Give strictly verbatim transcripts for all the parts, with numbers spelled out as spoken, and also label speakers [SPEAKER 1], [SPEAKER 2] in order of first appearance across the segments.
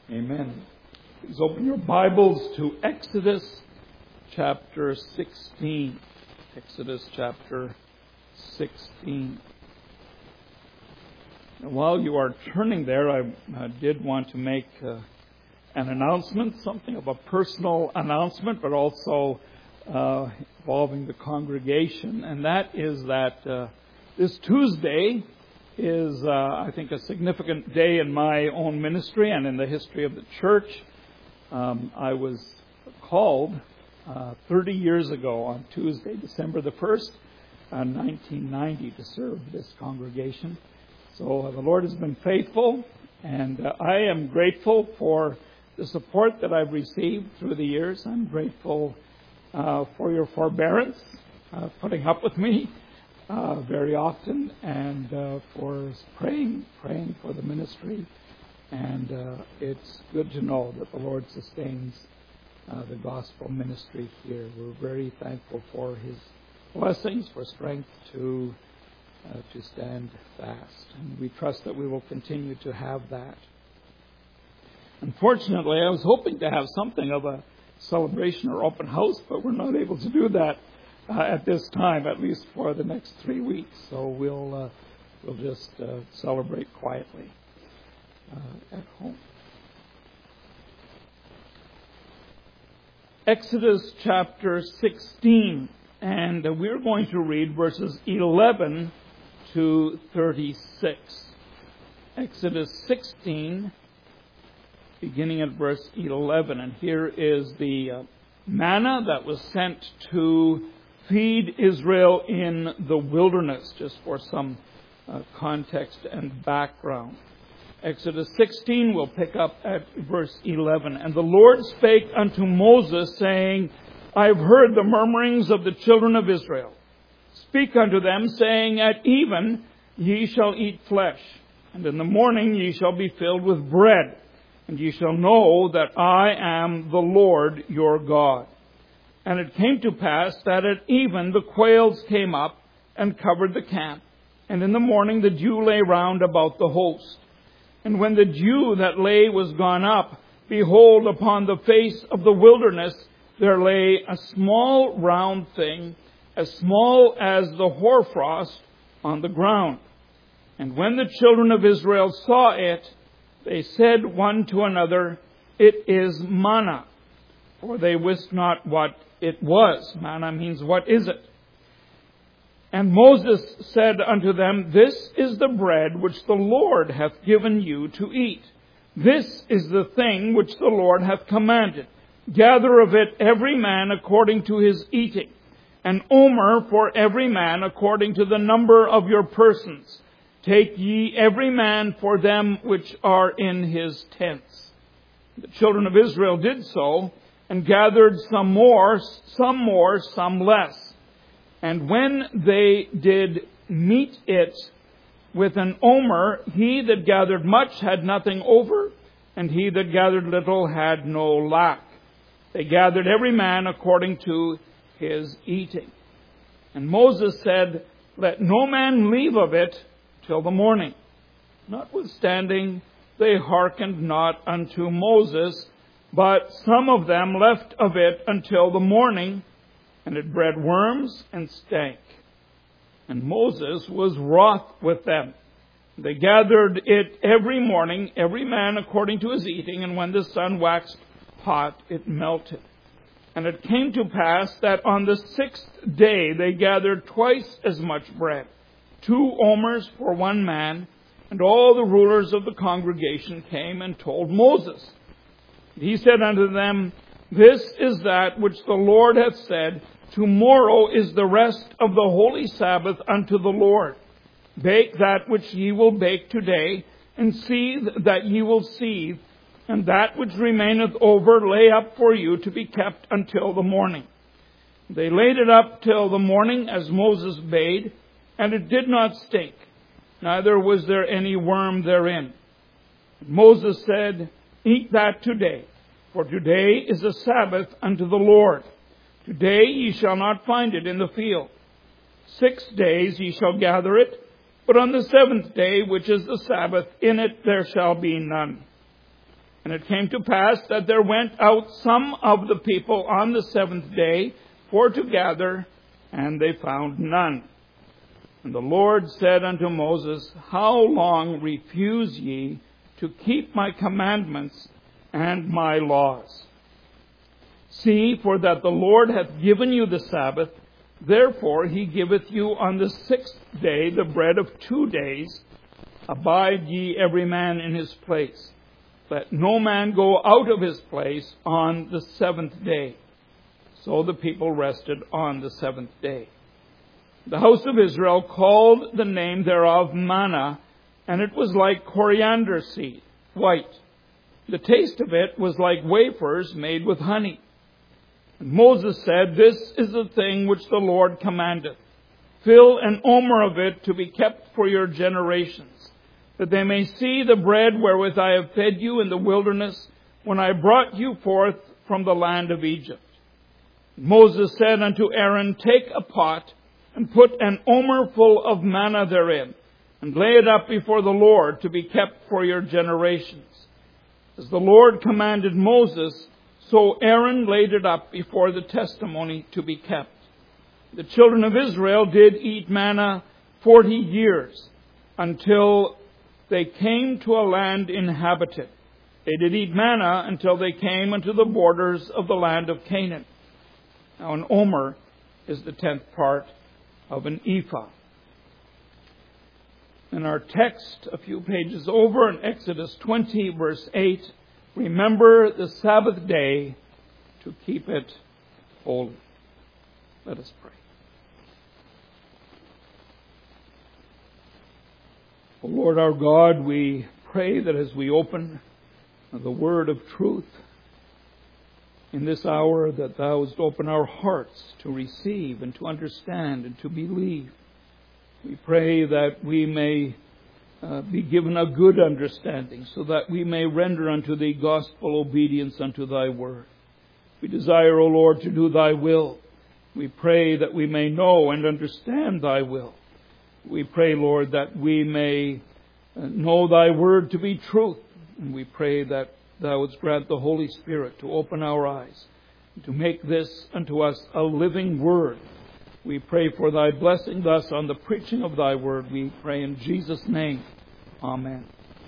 [SPEAKER 1] Amen. Please open your Bibles to Exodus chapter sixteen. Exodus chapter sixteen. And while you are turning there, I uh, did want to make uh, an announcement, something of a personal announcement, but also uh, involving the congregation. And that is that uh, this Tuesday is, uh, I think, a significant day in my own ministry and in the history of the church. Um, I was called uh, thirty years ago on Tuesday, December the first, uh, nineteen ninety, to serve this congregation. So uh, the Lord has been faithful, and uh, I am grateful for the support that I've received through the years. I'm grateful uh, for your forbearance, uh, putting up with me uh, very often, and uh, for praying, praying for the ministry. And uh, it's good to know that the Lord sustains uh, the gospel ministry here. We're very thankful for His blessings, for strength to uh, to stand fast. And we trust that we will continue to have that. Unfortunately, I was hoping to have something of a celebration or open house, but we're not able to do that uh, at this time, at least for the next three weeks. So we'll uh, we'll just uh, celebrate quietly uh, at home. Exodus chapter sixteen, and uh, we're going to read verses eleven to thirty-six. Exodus sixteen, beginning at verse eleven. And here is the uh, manna that was sent to feed Israel in the wilderness, just for some uh, context and background. Exodus sixteen, we'll pick up at verse eleven. And the Lord spake unto Moses, saying, I have heard the murmurings of the children of Israel. Speak unto them, saying, At even ye shall eat flesh, and in the morning ye shall be filled with bread, and ye shall know that I am the Lord your God. And it came to pass that at even the quails came up and covered the camp, and in the morning the dew lay round about the host. And when the dew that lay was gone up, behold, upon the face of the wilderness there lay a small round thing, as small as the hoarfrost on the ground. And when the children of Israel saw it, they said one to another, It is manna. For they wist not what it was. Manna means, what is it? And Moses said unto them, This is the bread which the Lord hath given you to eat. This is the thing which the Lord hath commanded. Gather of it every man according to his eating, an omer for every man according to the number of your persons. Take ye every man for them which are in his tents. The children of Israel did so, and gathered some more, some more, some less. And when they did meet it with an omer, he that gathered much had nothing over, and he that gathered little had no lack. They gathered every man according to his eating. And Moses said, Let no man leave of it till the morning. Notwithstanding, they hearkened not unto Moses, but some of them left of it until the morning, and it bred worms and stank. And Moses was wroth with them. They gathered it every morning, every man according to his eating, and when the sun waxed hot, it melted. And it came to pass that on the sixth day they gathered twice as much bread, two omers for one man, and all the rulers of the congregation came and told Moses. He said unto them, This is that which the Lord hath said, Tomorrow is the rest of the holy Sabbath unto the Lord. Bake that which ye will bake today, and seethe that ye will seethe, and that which remaineth over lay up for you to be kept until the morning. They laid it up till the morning, as Moses bade, and it did not stink, neither was there any worm therein. Moses said, Eat that today, for today is a Sabbath unto the Lord. Today ye shall not find it in the field. Six days ye shall gather it, but on the seventh day, which is the Sabbath, in it there shall be none. And it came to pass that there went out some of the people on the seventh day for to gather, and they found none. And the Lord said unto Moses, How long refuse ye to keep my commandments and my laws? See, for that the Lord hath given you the Sabbath, therefore he giveth you on the sixth day the bread of two days. Abide ye every man in his place. Let no man go out of his place on the seventh day. So the people rested on the seventh day. The house of Israel called the name thereof manna, and it was like coriander seed, white. The taste of it was like wafers made with honey. And Moses said, This is the thing which the Lord commandeth. Fill an omer of it to be kept for your generations, that they may see the bread wherewith I have fed you in the wilderness, when I brought you forth from the land of Egypt. Moses said unto Aaron, Take a pot, and put an omer full of manna therein, and lay it up before the Lord to be kept for your generations. As the Lord commanded Moses, so Aaron laid it up before the testimony to be kept. The children of Israel did eat manna forty years, until they came to a land inhabited. They did eat manna until they came unto the borders of the land of Canaan. Now an omer is the tenth part of an ephah. In our text, a few pages over, in Exodus twenty, verse eight, remember the Sabbath day to keep it holy. Let us pray. O Lord our God, we pray that as we open the word of truth in this hour, that Thou wouldst open our hearts to receive and to understand and to believe. We pray that we may uh, be given a good understanding, so that we may render unto Thee gospel obedience unto Thy word. We desire, O Lord, to do Thy will. We pray that we may know and understand Thy will. We pray, Lord, that we may know Thy word to be truth. And we pray that Thou wouldst grant the Holy Spirit to open our eyes, and to make this unto us a living word. We pray for Thy blessing thus on the preaching of Thy word. We pray in Jesus' name. Amen.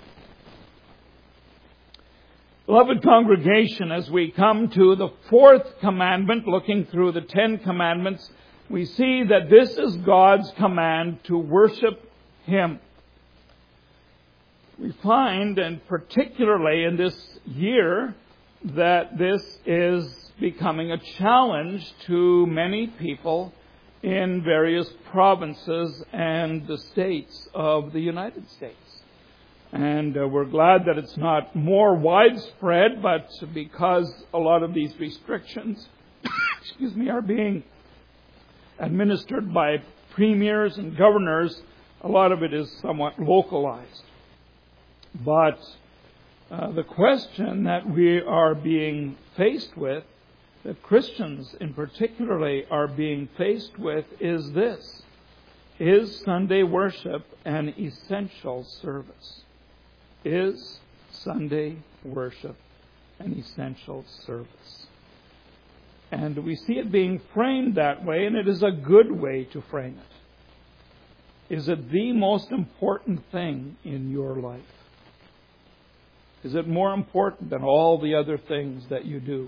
[SPEAKER 1] Beloved congregation, as we come to the fourth commandment, looking through the Ten Commandments, we see that this is God's command to worship Him. We find, and particularly in this year, that this is becoming a challenge to many people in various provinces and the states of the United States. And uh, we're glad that it's not more widespread, but because a lot of these restrictions, excuse me, are being administered by premiers and governors, a lot of it is somewhat localized. But uh, the question that we are being faced with, that Christians in particularly are being faced with, is this: is Sunday worship an essential service? Is Sunday worship an essential service? And we see it being framed that way, and it is a good way to frame it. Is it the most important thing in your life? Is it more important than all the other things that you do?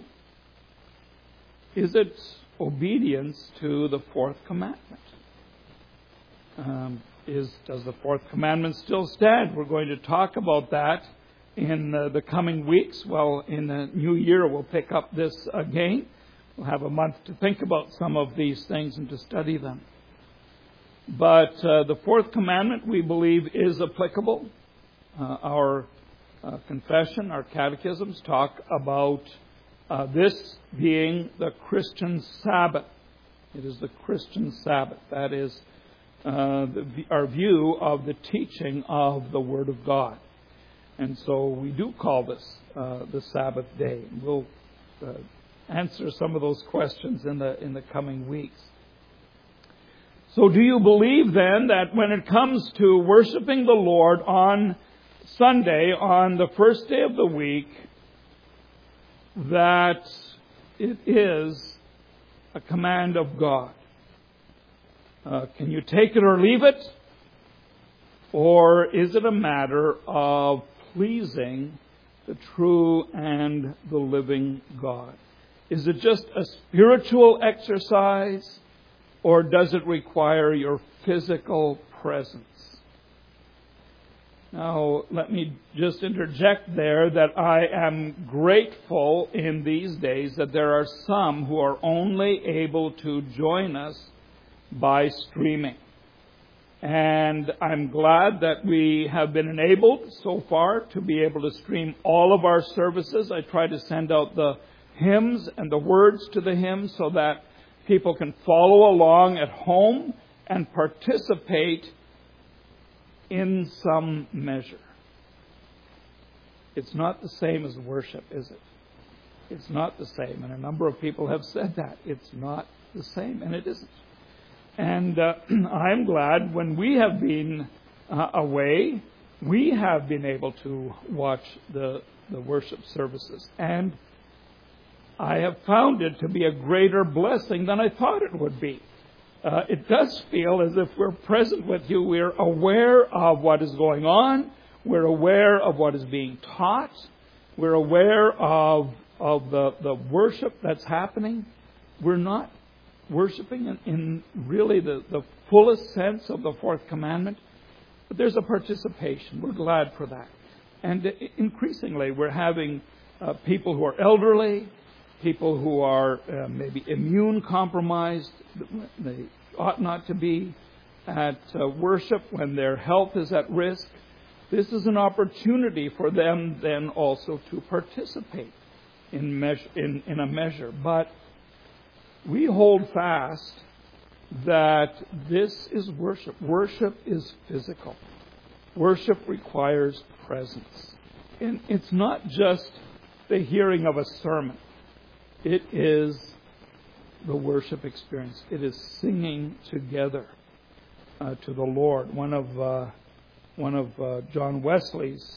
[SPEAKER 1] Is it obedience to the fourth commandment? Um, is does the fourth commandment still stand? We're going to talk about that in uh, the coming weeks. Well, in the new year, we'll pick up this again. We'll have a month to think about some of these things and to study them. But uh, the fourth commandment, we believe, is applicable. Uh, our uh, confession, our catechisms talk about uh, this being the Christian Sabbath. It is the Christian Sabbath. That is uh, the, our view of the teaching of the Word of God. And so we do call this uh, the Sabbath day. We'll uh, answer some of those questions in the in the coming weeks. So do you believe then that when it comes to worshiping the Lord on Sunday, on the first day of the week, that it is a command of God. Uh, can you take it or leave it? Or is it a matter of pleasing the true and the living God? Is it just a spiritual exercise, or does it require your physical presence? Now, let me just interject there that I am grateful in these days that there are some who are only able to join us by streaming. And I'm glad that we have been enabled so far to be able to stream all of our services. I try to send out the hymns and the words to the hymns so that people can follow along at home and participate in some measure. It's not the same as worship, is it? It's not the same. And a number of people have said that. It's not the same, and it isn't. And uh, I'm glad when we have been uh, away, we have been able to watch the, the worship services. And I have found it to be a greater blessing than I thought it would be. Uh, it does feel as if we're present with you. We're aware of what is going on. We're aware of what is being taught. We're aware of, of the, the worship that's happening. We're not worshiping in, in really the, the fullest sense of the fourth commandment, but there's a participation. We're glad for that. And increasingly, we're having uh, people who are elderly, people who are uh, maybe immune compromised. They ought not to be at uh, worship when their health is at risk. This is an opportunity for them then also to participate in, measure, in, in a measure. But we hold fast that this is worship. Worship is physical. Worship requires presence. And it's not just the hearing of a sermon. It is the worship experience. It is singing together uh, to the Lord. One of uh, one of uh, John Wesley's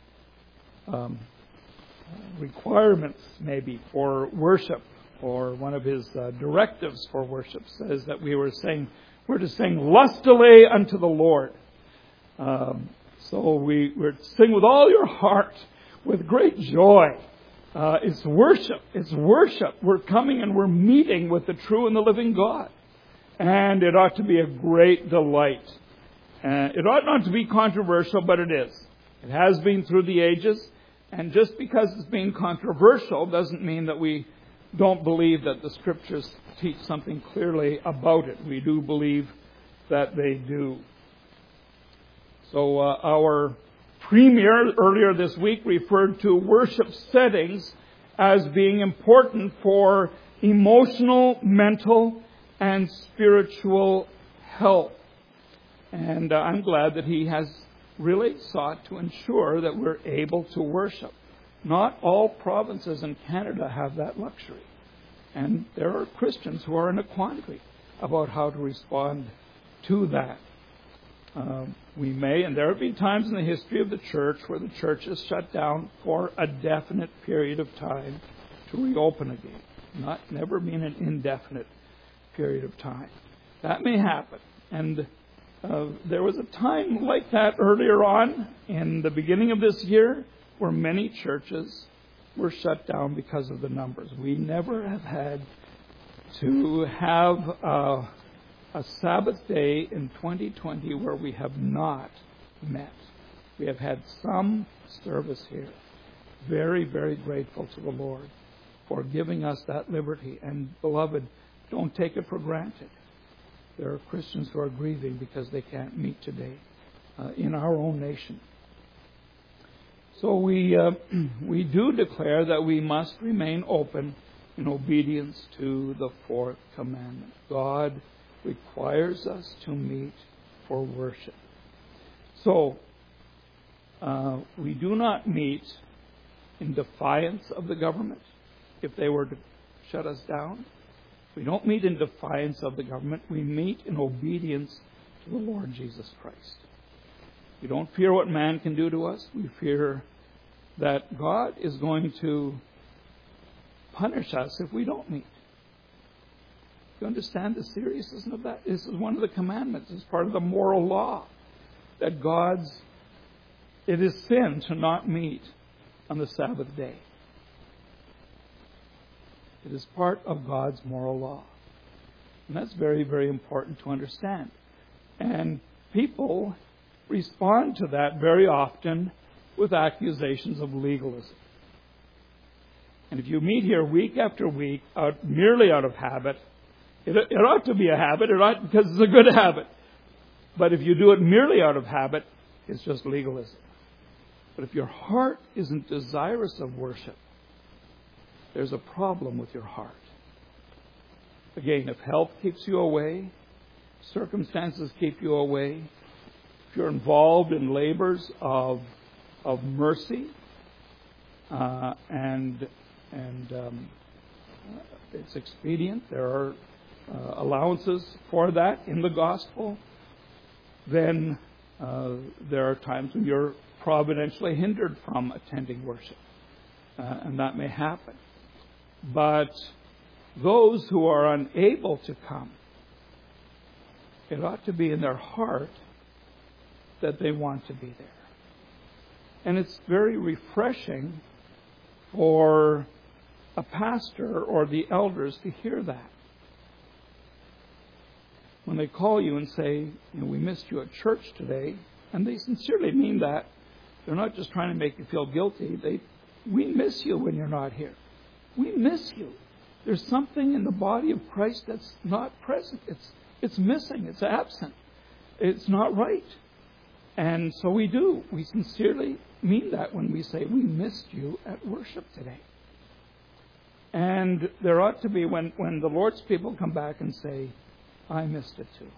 [SPEAKER 1] um, requirements, maybe, for worship, or one of his uh, directives for worship, says that we were saying we're to sing lustily unto the Lord. Um, so we, we're to sing with all your heart, with great joy. Uh, it's worship. It's worship. We're coming and we're meeting with the true and the living God. And it ought to be a great delight. Uh, it ought not to be controversial, but it is. It has been through the ages. And just because it's being controversial doesn't mean that we don't believe that the Scriptures teach something clearly about it. We do believe that they do. So uh, our Premier earlier this week referred to worship settings as being important for emotional, mental, and spiritual health. And uh, I'm glad that he has really sought to ensure that we're able to worship. Not all provinces in Canada have that luxury. And there are Christians who are in a quandary about how to respond to that. Uh, we may, and there have been times in the history of the church where the church is shut down for a definite period of time to reopen again. Not never been an indefinite period of time. That may happen. And uh, there was a time like that earlier on in the beginning of this year where many churches were shut down because of the numbers. We never have had to have uh, a Sabbath day in twenty twenty where we have not met. We have had some service here. Very, very grateful to the Lord for giving us that liberty. And beloved, don't take it for granted. There are Christians who are grieving because they can't meet today uh, in our own nation. So we uh, we do declare that we must remain open in obedience to the fourth commandment. God requires us to meet for worship. So uh, we do not meet in defiance of the government if they were to shut us down. We don't meet in defiance of the government. We meet in obedience to the Lord Jesus Christ. We don't fear what man can do to us. We fear that God is going to punish us if we don't meet. You understand the seriousness of that? This is one of the commandments. It's part of the moral law that God's, it is sin to not meet on the Sabbath day. It is part of God's moral law. And that's very, very important to understand. And people respond to that very often with accusations of legalism. And if you meet here week after week, out, merely out of habit, it, it ought to be a habit, it ought, because it's a good habit. But if you do it merely out of habit, it's just legalism. But if your heart isn't desirous of worship, there's a problem with your heart. Again, if health keeps you away, circumstances keep you away, if you're involved in labors of of mercy, uh, and and um, it's expedient, there are uh, allowances for that in the gospel, then uh, there are times when you're providentially hindered from attending worship, uh, and that may happen. But those who are unable to come, it ought to be in their heart that they want to be there. And it's very refreshing for a pastor or the elders to hear that. When they call you and say, you know, we missed you at church today, and they sincerely mean that. They're not just trying to make you feel guilty. They, we miss you when you're not here. We miss you. There's something in the body of Christ that's not present. It's it's missing. It's absent. It's not right. And so we do. We sincerely mean that when we say we missed you at worship today. And there ought to be, when, when the Lord's people come back and say, I missed it too.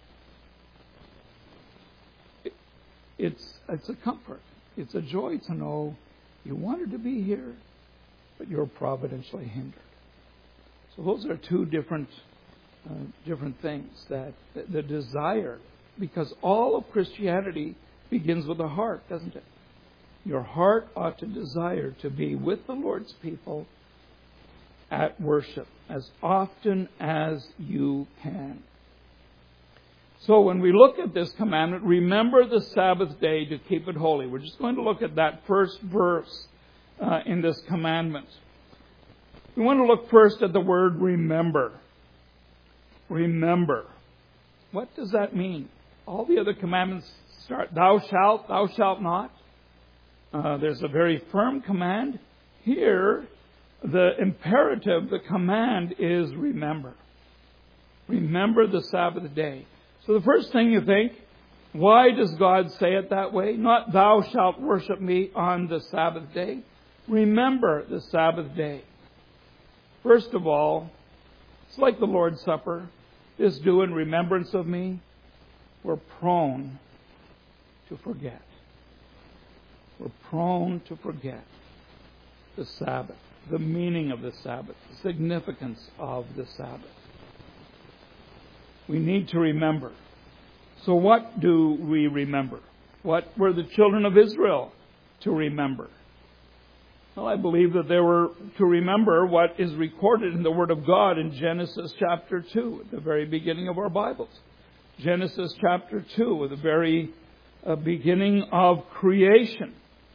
[SPEAKER 1] It, it's, it's a comfort. It's a joy to know you wanted to be here, but you're providentially hindered. So those are two different uh, different things. That the, the desire, because all of Christianity begins with the heart, doesn't it? Your heart ought to desire to be with the Lord's people at worship as often as you can. So when we look at this commandment, remember the Sabbath day to keep it holy. We're just going to look at that first verse uh, in this commandment. We want to look first at the word remember. Remember. What does that mean? All the other commandments start, thou shalt, thou shalt not. Uh, there's a very firm command. Here, the imperative, the command is remember. Remember the Sabbath day. So the first thing you think, why does God say it that way? Not thou shalt worship me on the Sabbath day. Remember the Sabbath day. First of all, it's like the Lord's Supper. This do in remembrance of me. We're prone to forget. We're prone to forget the Sabbath, the meaning of the Sabbath, the significance of the Sabbath. We need to remember. So what do we remember? What were the children of Israel to remember? Well, I believe that they were to remember what is recorded in the Word of God in Genesis chapter two, at the very beginning of our Bibles. Genesis chapter two, at the very uh, beginning of creation.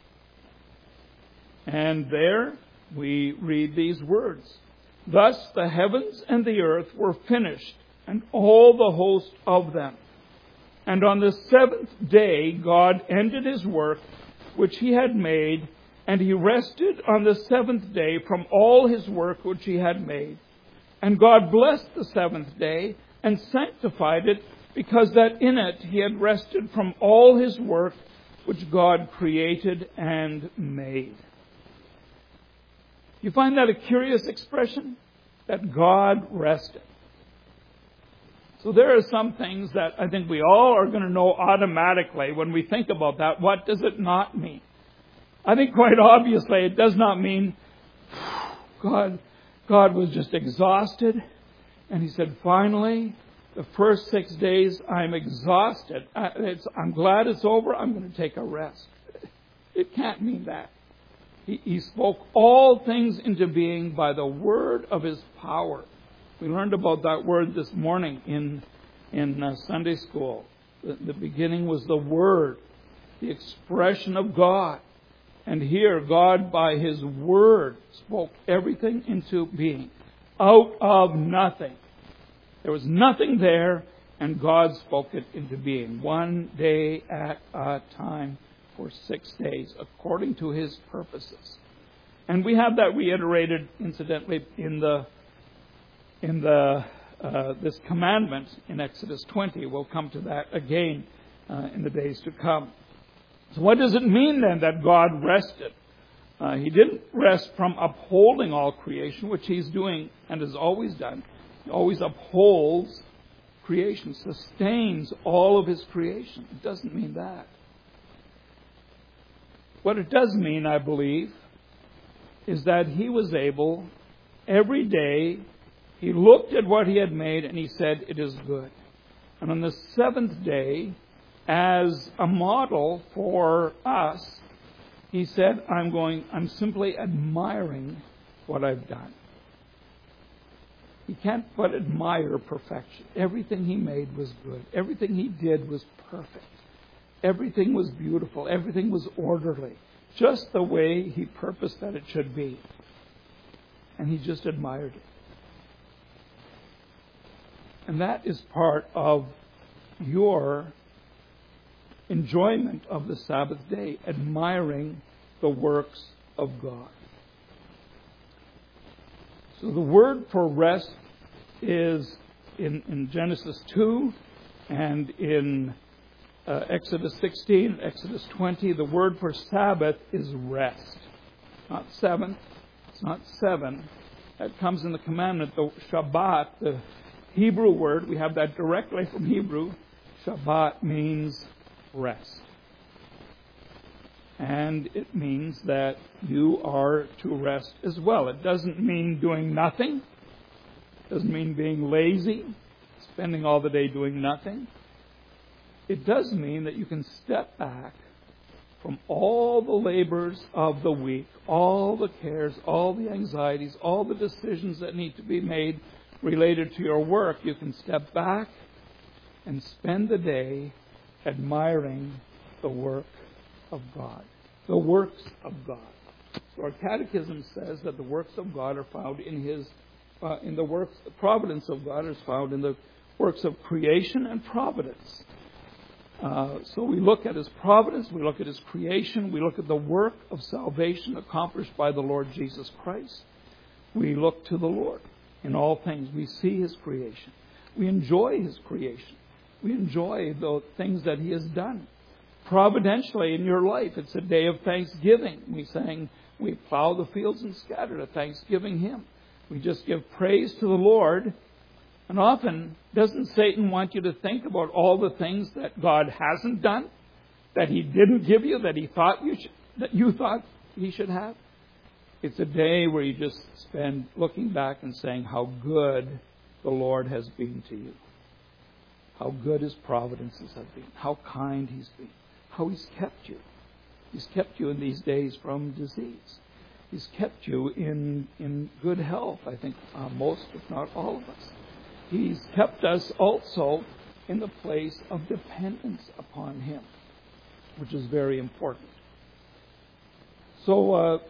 [SPEAKER 1] And there we read these words. Thus the heavens and the earth were finished, and all the host of them. And on the seventh day God ended his work which he had made, and he rested on the seventh day from all his work which he had made. And God blessed the seventh day and sanctified it, because that in it he had rested from all his work which God created and made. You find that a curious expression? That God rested. So there are some things that I think we all are going to know automatically when we think about that. What does it not mean? I think quite obviously it does not mean God, God was just exhausted and he said, finally, the first six days I'm exhausted. It's, I'm glad it's over. I'm going to take a rest. It can't mean that. He, he spoke all things into being by the word of His power. We learned about that word this morning in, in uh, Sunday school. The, the beginning was the Word, the expression of God. And here, God, by His Word, spoke everything into being. Out of nothing. There was nothing there, and God spoke it into being. One day at a time for six days, according to His purposes. And we have that reiterated, incidentally, in the in the uh, this commandment in Exodus twenty. We'll come to that again uh, in the days to come. So what does it mean then that God rested? Uh, he didn't rest from upholding all creation, which He's doing and has always done. He always upholds creation, sustains all of His creation. It doesn't mean that. What it does mean, I believe, is that He was able, every day, He looked at what He had made and He said, it is good. And on the seventh day, as a model for us, He said, I'm going, I'm simply admiring what I've done. He can't but admire perfection. Everything He made was good. Everything He did was perfect. Everything was beautiful. Everything was orderly. Just the way He purposed that it should be. And He just admired it. And that is part of your enjoyment of the Sabbath day, admiring the works of God. So the word for rest is in, in Genesis two and in uh, Exodus sixteen, Exodus twenty. The word for Sabbath is rest. Not seventh. It's not seven. That comes in the commandment. The Shabbat, the Hebrew word, we have that directly from Hebrew. Shabbat means rest. And it means that you are to rest as well. It doesn't mean doing nothing. It doesn't mean being lazy, spending all the day doing nothing. It does mean that you can step back from all the labors of the week, all the cares, all the anxieties, all the decisions that need to be made related to your work. You can step back and spend the day admiring the work of God. The works of God. So our catechism says that the works of God are found in His, uh, in the works, the providence of God is found in the works of creation and providence. Uh, so we look at His providence, we look at His creation, we look at the work of salvation accomplished by the Lord Jesus Christ. We look to the Lord in all things. We see His creation. We enjoy His creation. We enjoy the things that He has done. Providentially in your life, it's a day of thanksgiving. We sang, we plow the fields and scatter to thanksgiving Him. We just give praise to the Lord. And often, doesn't Satan want you to think about all the things that God hasn't done, that He didn't give you, that He thought you should, that you thought He should have? It's a day where you just spend looking back and saying how good the Lord has been to you. How good His providences have been. How kind He's been. How He's kept you. He's kept you in these days from disease. He's kept you in, in good health, I think uh, most, if not all of us. He's kept us also in the place of dependence upon Him, which is very important. So uh,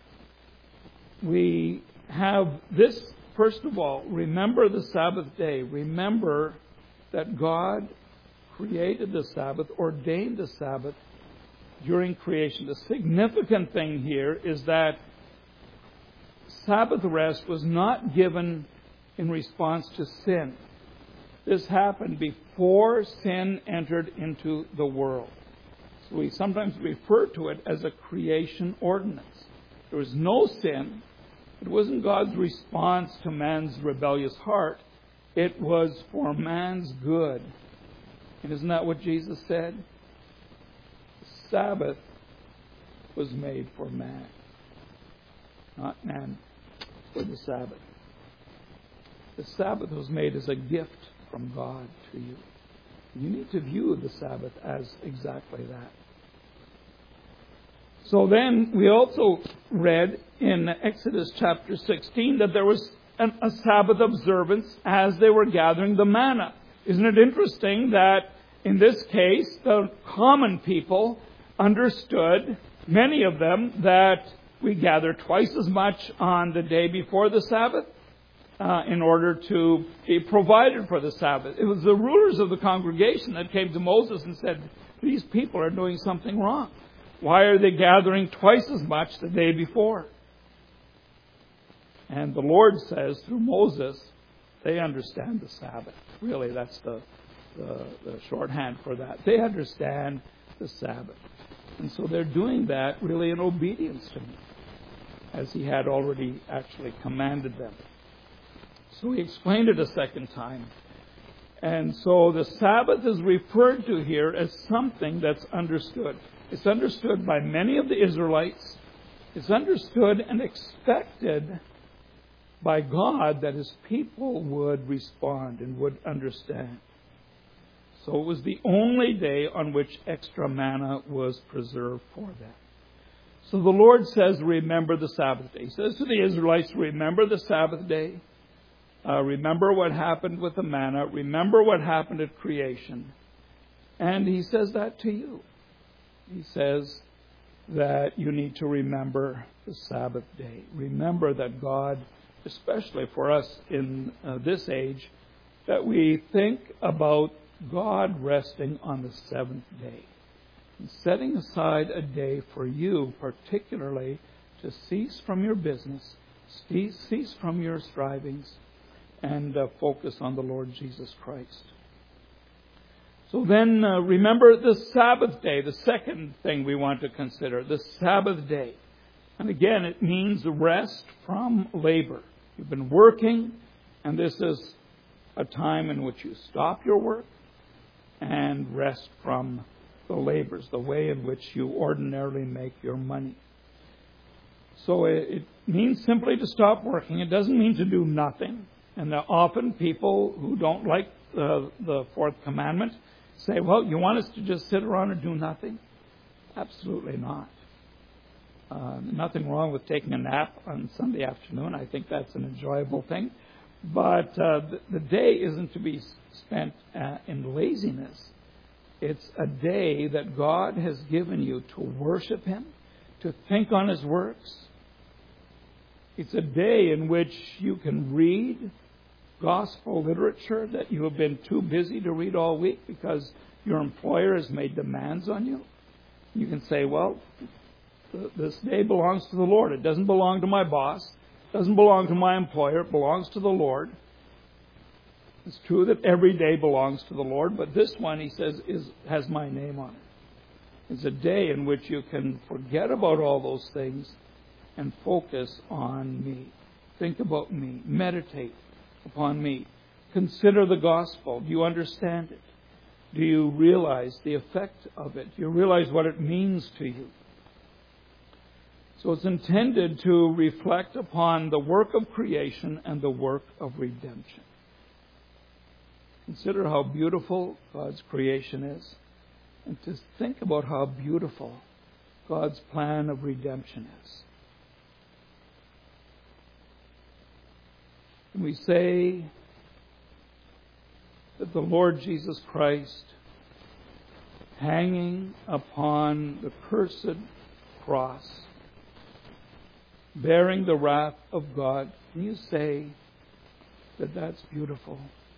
[SPEAKER 1] we have this, first of all, remember the Sabbath day. Remember that God created the Sabbath, ordained the Sabbath during creation. The significant thing here is that Sabbath rest was not given in response to sin. This happened before sin entered into the world. So we sometimes refer to it as a creation ordinance. There was no sin. It wasn't God's response to man's rebellious heart. It was for man's good. And isn't that what Jesus said? The Sabbath was made for man, not man for the Sabbath. The Sabbath was made as a gift from God to you. You need to view the Sabbath as exactly that. So then we also read in Exodus chapter sixteen that there was an, a Sabbath observance as they were gathering the manna. Isn't it interesting that in this case the common people understood, many of them, that we gather twice as much on the day before the Sabbath uh, in order to be provided for the Sabbath. It was the rulers of the congregation that came to Moses and said, these people are doing something wrong. Why are they gathering twice as much the day before? And the Lord says through Moses, they understand the Sabbath. Really, that's the, the, the shorthand for that. They understand the Sabbath. And so they're doing that really in obedience to me, as He had already actually commanded them. So He explained it a second time. And so the Sabbath is referred to here as something that's understood. It's understood by many of the Israelites. It's understood and expected by God that His people would respond and would understand. So it was the only day on which extra manna was preserved for them. So the Lord says, remember the Sabbath day. He says to the Israelites, remember the Sabbath day. Uh, remember what happened with the manna. Remember what happened at creation. And He says that to you. He says that you need to remember the Sabbath day. Remember that God, especially for us in uh, this age, that we think about God resting on the seventh day and setting aside a day for you, particularly to cease from your business, cease, cease from your strivings, and uh, focus on the Lord Jesus Christ. So then uh, remember the Sabbath day, the second thing we want to consider, the Sabbath day. And again, it means rest from labor. You've been working, and this is a time in which you stop your work and rest from the labors, the way in which you ordinarily make your money. So it means simply to stop working. It doesn't mean to do nothing. And often people who don't like uh, the fourth commandment say, well, you want us to just sit around and do nothing? Absolutely not. Uh, nothing wrong with taking a nap on Sunday afternoon. I think that's an enjoyable thing. But uh, the, the day isn't to be spent uh, in laziness. It's a day that God has given you to worship Him, to think on His works. It's a day in which you can read gospel literature that you have been too busy to read all week because your employer has made demands on you. You can say, well, th- this day belongs to the Lord. It doesn't belong to my boss. It doesn't belong to my employer. It belongs to the Lord. It's true that every day belongs to the Lord, but this one, He says, is has my name on it. It's a day in which you can forget about all those things and focus on me. Think about me. Meditate upon me. Consider the gospel. Do you understand it? Do you realize the effect of it? Do you realize what it means to you? So it's intended to reflect upon the work of creation and the work of redemption. Consider how beautiful God's creation is, and to think about how beautiful God's plan of redemption is. And we say that the Lord Jesus Christ, hanging upon the cursed cross, bearing the wrath of God, can you say that that's beautiful?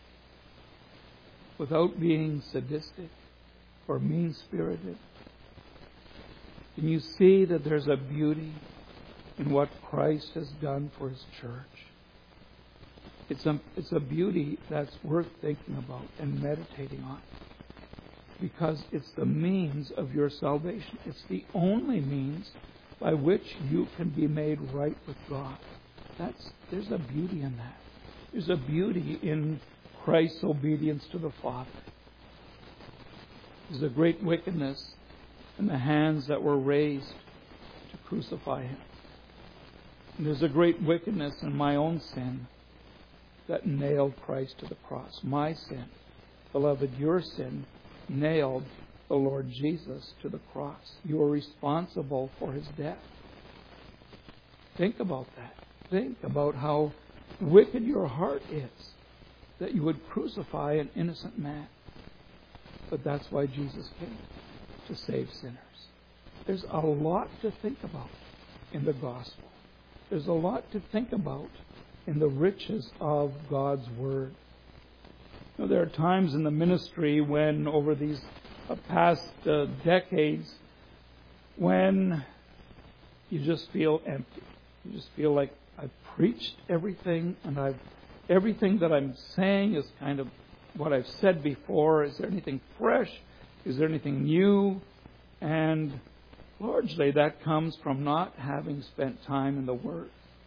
[SPEAKER 1] Without being sadistic or mean-spirited. Can you see that there's a beauty in what Christ has done for His church? It's a, it's a beauty that's worth thinking about and meditating on, because it's the means of your salvation. It's the only means by which you can be made right with God. That's, there's a beauty in that. There's a beauty in Christ's obedience to the Father. There's a great wickedness in the hands that were raised to crucify Him. And there's a great wickedness in my own sin that nailed Christ to the cross. My sin, beloved, your sin, nailed the the Lord Jesus to the cross. You are responsible for his death. Think about that. Think about how wicked your heart is, that you would crucify an innocent man. But that's why Jesus came, to save sinners. There's a lot to think about in the gospel. There's a lot to think about in the riches of God's Word. You know, there are times in the ministry when, over these uh, past uh, decades, when you just feel empty. You just feel like I've preached everything, and I've everything that I'm saying is kind of what I've said before. Is there anything fresh? Is there anything new? And largely that comes from not having spent time in the Word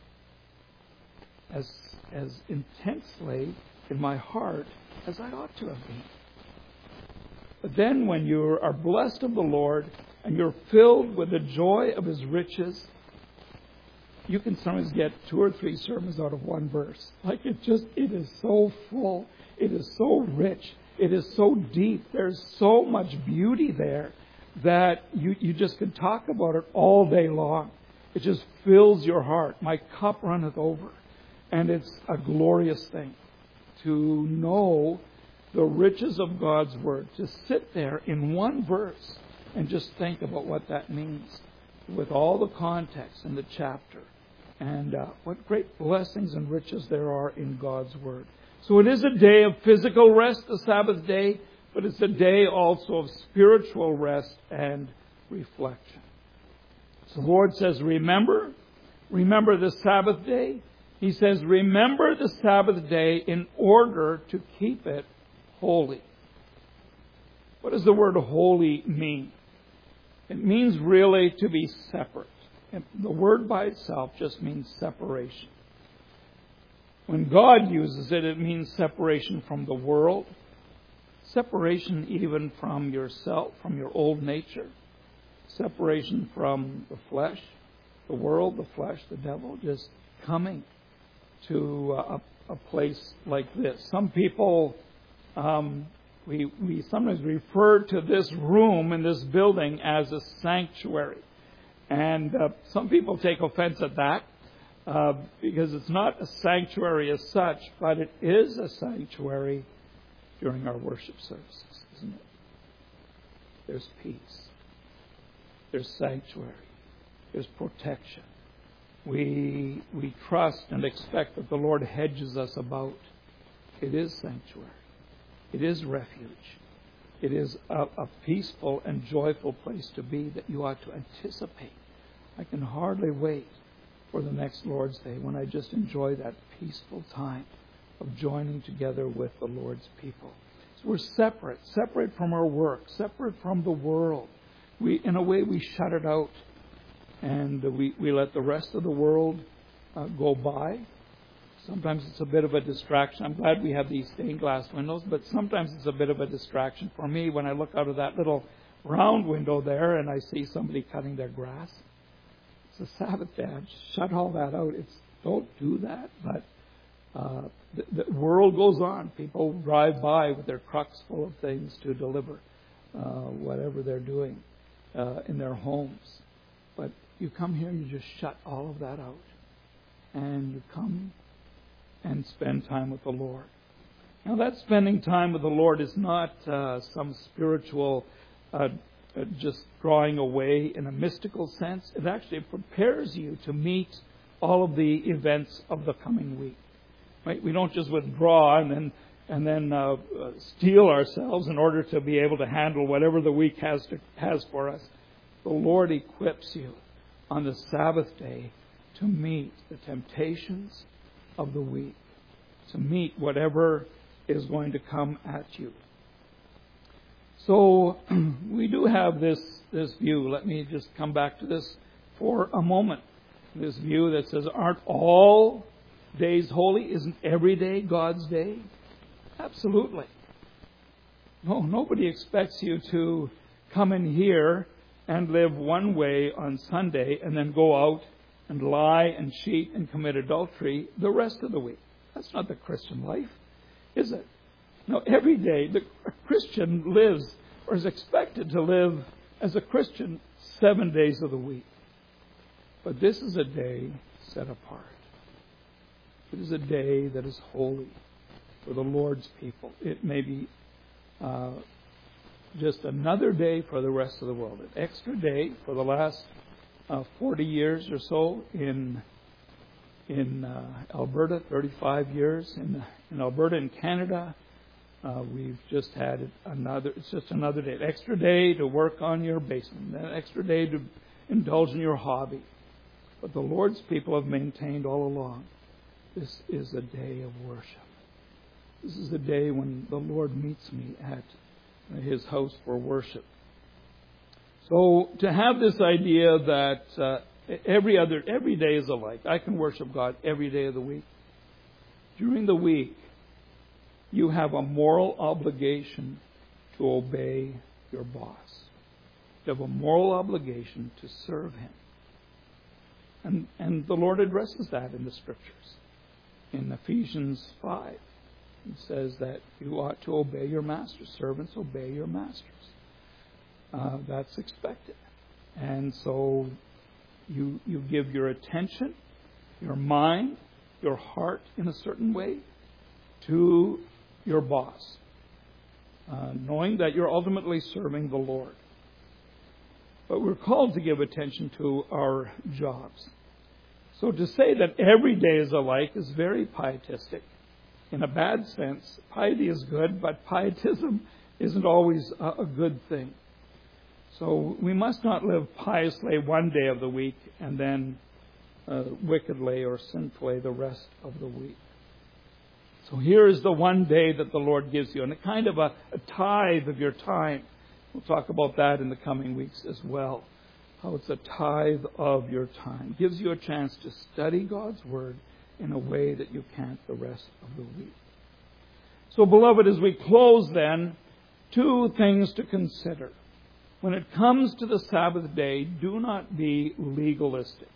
[SPEAKER 1] as as intensely in my heart as I ought to have been. But then when you are blessed of the Lord and you're filled with the joy of His riches, you can sometimes get two or three sermons out of one verse. Like it just, it is so full. It is so rich. It is so deep. There's so much beauty there that you, you just can talk about it all day long. It just fills your heart. My cup runneth over. And it's a glorious thing to know the riches of God's Word, to sit there in one verse and just think about what that means with all the context in the chapter and uh, what great blessings and riches there are in God's Word. So it is a day of physical rest, the Sabbath day, but it's a day also of spiritual rest and reflection. So the Lord says, remember, remember the Sabbath day. He says, remember the Sabbath day in order to keep it holy. What does the word holy mean? It means really to be separate. And the word by itself just means separation. When God uses it, it means separation from the world, separation even from yourself, from your old nature, separation from the flesh, the world, the flesh, the devil, just coming to a, a place like this. Some people, um, we we sometimes refer to this room in this building as a sanctuary. And uh, some people take offense at that uh, because it's not a sanctuary as such, but it is a sanctuary during our worship services, isn't it? There's peace. There's sanctuary. There's protection. We we trust and expect that the Lord hedges us about. It is sanctuary. It is refuge. It is a, a peaceful and joyful place to be that you ought to anticipate. I can hardly wait for the next Lord's Day when I just enjoy that peaceful time of joining together with the Lord's people. So we're separate, separate from our work, separate from the world. We, in a way, we shut it out. And we, we let the rest of the world uh, go by. Sometimes it's a bit of a distraction. I'm glad we have these stained glass windows, but sometimes it's a bit of a distraction for me when I look out of that little round window there and I see somebody cutting their grass. It's a Sabbath day. Shut all that out. It's don't do that. But uh, the, the world goes on. People drive by with their trucks full of things to deliver uh, whatever they're doing uh, in their homes. But you come here, you just shut all of that out. And you come and spend time with the Lord. Now that spending time with the Lord is not uh, some spiritual uh, uh, just drawing away in a mystical sense. It actually prepares you to meet all of the events of the coming week. Right? We don't just withdraw and then and then uh, uh, steel ourselves in order to be able to handle whatever the week has to, has for us. The Lord equips you on the Sabbath day to meet the temptations of the week, to meet whatever is going to come at you. So we do have this, this view. Let me just come back to this for a moment. This view that says, aren't all days holy? Isn't every day God's day? Absolutely. No, nobody expects you to come in here and live one way on Sunday and then go out and lie and cheat and commit adultery the rest of the week. That's not the Christian life, is it? No, every day the Christian lives or is expected to live as a Christian seven days of the week. But this is a day set apart. It is a day that is holy for the Lord's people. It may be uh, just another day for the rest of the world. An extra day for the last uh, forty years or so in in uh, Alberta, thirty-five years in, in Alberta and Canada. Uh, we've just had another, it's just another day. An extra day to work on your basement. An extra day to indulge in your hobby. But the Lord's people have maintained all along, this is a day of worship. This is a day when the Lord meets me at His house for worship. So to have this idea that uh, every other, every day is alike. I can worship God every day of the week. During the week, you have a moral obligation to obey your boss. You have a moral obligation to serve Him. And, and the Lord addresses that in the Scriptures. In Ephesians five, He says that you ought to obey your masters. Servants, obey your masters. Uh, that's expected. And so you, you give your attention, your mind, your heart in a certain way to your boss, uh, knowing that you're ultimately serving the Lord. But we're called to give attention to our jobs. So to say that every day is alike is very pietistic. In a bad sense, piety is good, but pietism isn't always a, a good thing. So we must not live piously one day of the week and then uh, wickedly or sinfully the rest of the week. So here is the one day that the Lord gives you, and a kind of a, a tithe of your time. We'll talk about that in the coming weeks as well. How it's a tithe of your time. Gives you a chance to study God's Word in a way that you can't the rest of the week. So, beloved, as we close then, two things to consider. When it comes to the Sabbath day, do not be legalistic.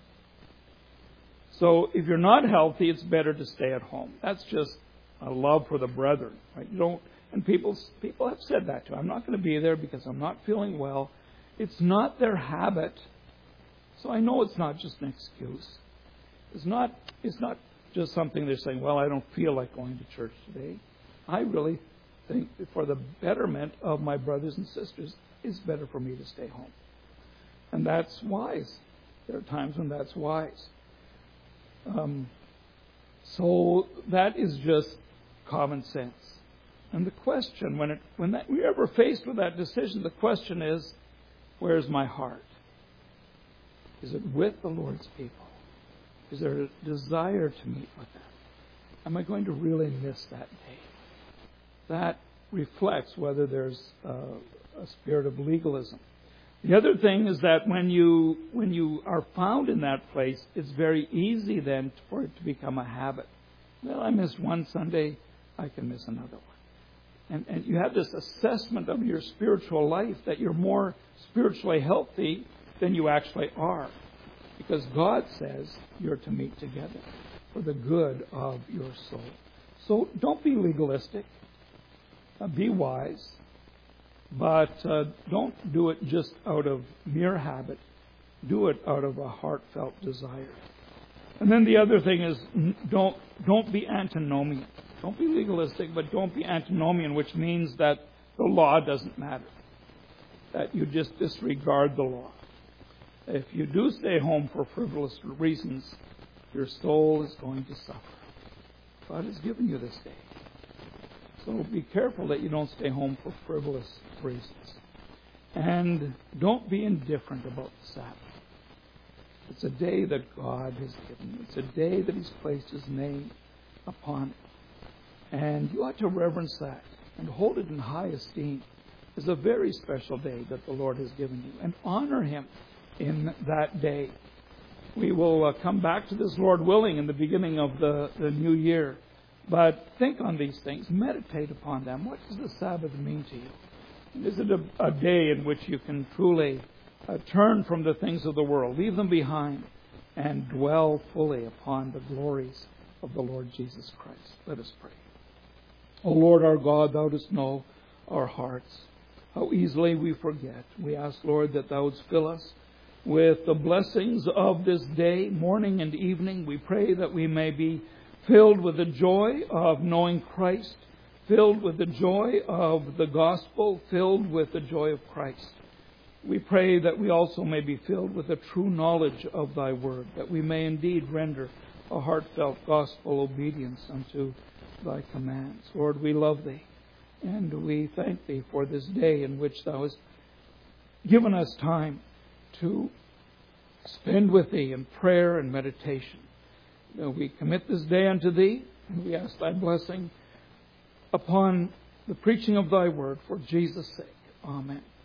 [SPEAKER 1] So if you're not healthy, it's better to stay at home. That's just a love for the brethren. Right? You don't, and people people have said that too. I'm not going to be there because I'm not feeling well. It's not their habit. So I know it's not just an excuse. It's not it's not just something they're saying, well, I don't feel like going to church today. I really think that for the betterment of my brothers and sisters, it's better for me to stay home. And that's wise. There are times when that's wise. Um, so that is just common sense. And the question, when it when that, we're ever faced with that decision, the question is, where's my heart? Is it with the Lord's people? Is there a desire to meet with them? Am I going to really miss that day? That reflects whether there's uh, a spirit of legalism. The other thing is that when you when you are found in that place, it's very easy then for it to become a habit. Well, I missed one Sunday, I can miss another one. And, and you have this assessment of your spiritual life that you're more spiritually healthy than you actually are. Because God says you're to meet together for the good of your soul. So don't be legalistic. Uh, be wise. But uh, don't do it just out of mere habit. Do it out of a heartfelt desire. And then the other thing is don't don't be antinomian. Don't be legalistic, but don't be antinomian, which means that the law doesn't matter. That you just disregard the law. If you do stay home for frivolous reasons, your soul is going to suffer. God has given you this day. So be careful that you don't stay home for frivolous reasons. And don't be indifferent about the Sabbath. It's a day that God has given you. It's a day that He's placed His name upon it. And you ought to reverence that and hold it in high esteem. It's a very special day that the Lord has given you. And honor Him in that day. We will uh, come back to this, Lord willing, in the beginning of the, the new year. But think on these things. Meditate upon them. What does the Sabbath mean to you? And is it a, a day in which you can truly uh, turn from the things of the world, leave them behind, and dwell fully upon the glories of the Lord Jesus Christ? Let us pray. O Lord our God, Thou dost know our hearts. how easily we forget. We ask, Lord, that Thou wouldst fill us with the blessings of this day, morning and evening. We pray that we may be filled with the joy of knowing Christ, filled with the joy of the gospel, filled with the joy of Christ. We pray that we also may be filled with the true knowledge of Thy word, that we may indeed render a heartfelt gospel obedience unto Thy commands. Lord, we love Thee, and we thank Thee for this day in which Thou hast given us time to spend with Thee in prayer and meditation. We commit this day unto Thee, and we ask Thy blessing upon the preaching of Thy word for Jesus' sake. Amen.